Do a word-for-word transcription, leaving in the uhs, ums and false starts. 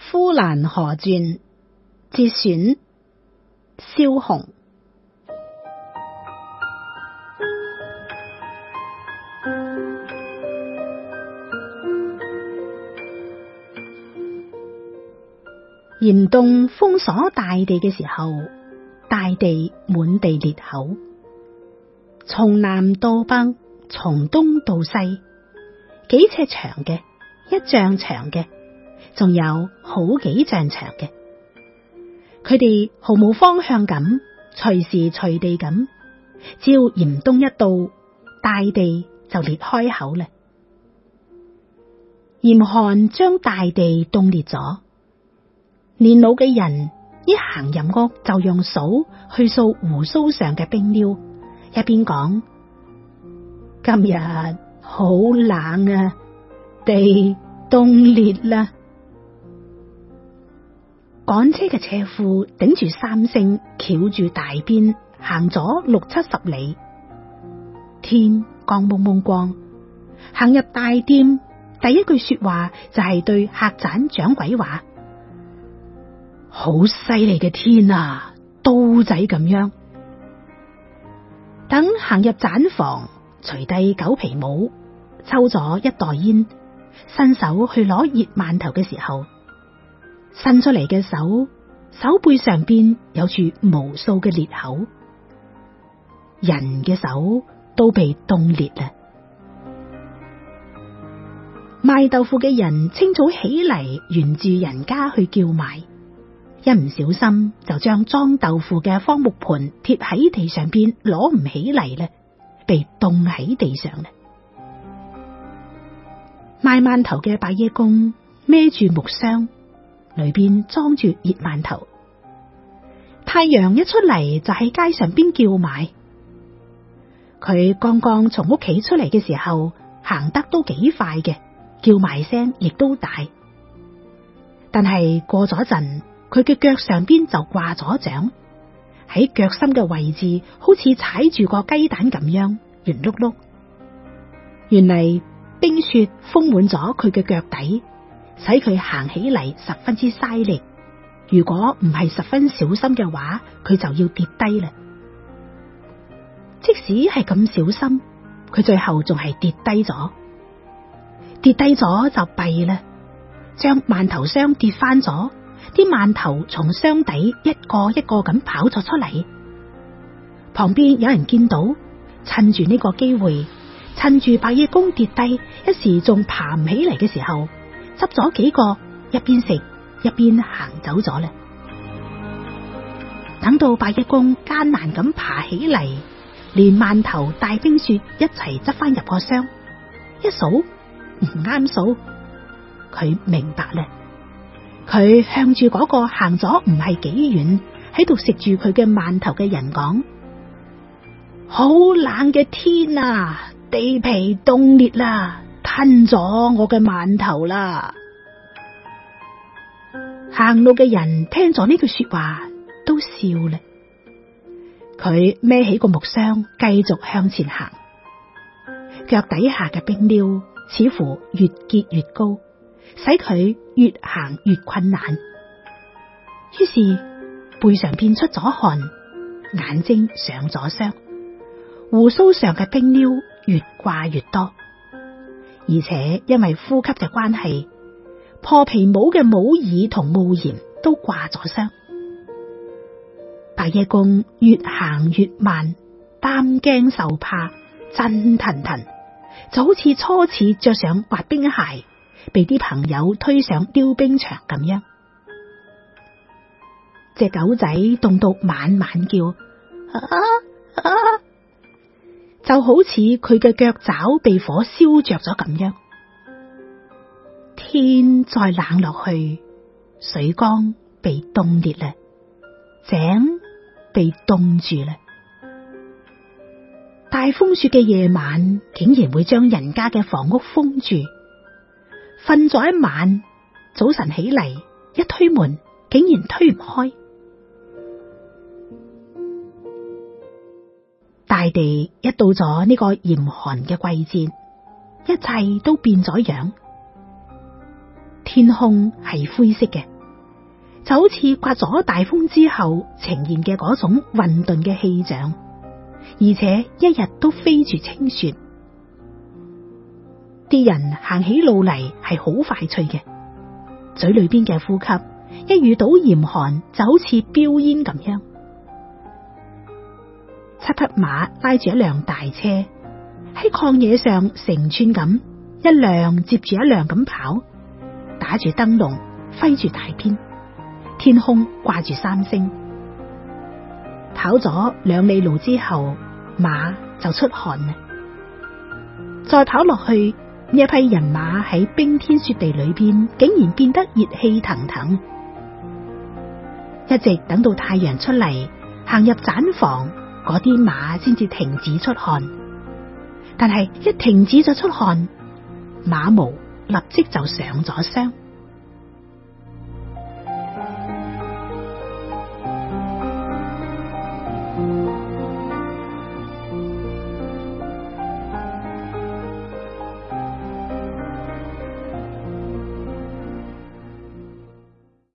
呼蘭河傳節選，蕭紅。嚴冬封鎖大地嘅時候，大地滿地裂口，從南到北，從東到西，幾尺長嘅，一丈長嘅，仲有好幾丈長嘅。佢哋毫無方向咁，隨時隨地咁，只要嚴冬一到，大地就裂開口啦。嚴寒將大地凍裂咗。年老嘅人一行入屋就用掃去掃鬍鬚上嘅冰溜，一邊講：今日好冷啊，地凍裂啦。趕車嘅車夫頂住三星，翹住大鞭，行咗六七十里，天光蒙蒙光。行入大店，第一句說話就係對客棧掌櫃話：好犀利嘅天啊，刀仔咁樣。等行入棧房，除低狗皮帽，抽咗一袋煙，伸手去攞熱饅頭嘅時候，伸出嚟嘅手，手背上邊有住無數嘅裂口，人嘅手都被凍裂啦。賣豆腐嘅人清早起嚟，沿住人家去叫賣。一唔小心就將裝豆腐嘅方木盤貼喺地上邊，攞唔起嚟咧，被凍喺地上咧。賣饅頭嘅伯爺公孭住木箱，裏邊裝住熱饅頭。太陽一出嚟就喺街上邊叫賣。佢剛剛從屋企出嚟嘅時候，行得都幾快嘅，叫賣聲亦都大。但係過咗陣，佢嘅腳上邊就掛咗掌，喺腳心嘅位置好似踩住個雞蛋咁樣圓碌碌。原嚟冰雪封滿咗佢嘅腳底，使佢行起嚟十分之嘥力。如果唔係十分小心嘅話，佢就要跌低啦。即使係咁小心，佢最後仲係跌低咗。跌低咗就弊啦，將饅頭箱跌翻咗。啲饅頭從箱底一個一個咁跑咗出嚟，旁邊有人見到，趁住呢個機會，趁住伯爺公跌低，一時仲爬唔起嚟嘅時候，執咗幾個，一邊食一邊行走咗啦。等到伯爺公艱難咁爬起嚟，連饅頭帶冰雪一齊執翻入個箱，一數唔啱數，佢明白啦。佢向住嗰個行咗唔係幾遠，喺度食住佢嘅饅頭嘅人講：好冷嘅天啊，地皮凍裂啦，吞咗我嘅饅頭啦。行路嘅人聽咗呢句說話都笑啦。佢孭起個木箱，繼續向前行，腳底下嘅冰溜似乎越結越高，使佢越行越困難。於是背上邊出咗汗，眼睛上咗霜，鬍鬚上嘅冰溜越掛越多，而且因為呼吸嘅關係，破皮帽嘅帽耳同帽檐都掛咗霜。伯爺公越行越慢，擔驚受怕，震騰騰，就好似初次着上滑冰鞋，被啲朋友推上溜冰場咁樣。隻狗仔凍到晚晚叫，啊啊，就好似佢嘅腳爪被火燒着咗咁樣。天再冷落去，水缸被凍裂啦，井被凍住啦。大風雪嘅夜晚，竟然會將人家嘅房屋封住。瞓咗一晚，早晨起嚟一推門，竟然推唔開。大地一到咗呢個嚴寒嘅季節，一切都變咗樣。天空係灰色嘅， 就好似颳咗大風之後呈現嘅嗰種混沌嘅氣象，而且一日都飛住清雪。啲人行起路嚟係好快脆嘅，嘴裏邊嘅呼吸一遇到嚴寒就好似飆煙咁樣。七匹馬拉住一輛大車喺曠野上成串咁一輛接住一輛咁跑，打住燈籠，揮住大鞭，天空掛住三星。跑咗兩里路之後，馬就出汗啦。再跑落去，呢一批人馬喺冰天雪地裏邊，竟然變得熱氣騰騰。一直等到太陽出嚟，行入棧房，嗰啲馬先至停止出汗。但係一停止咗出汗，馬毛立即就上咗霜。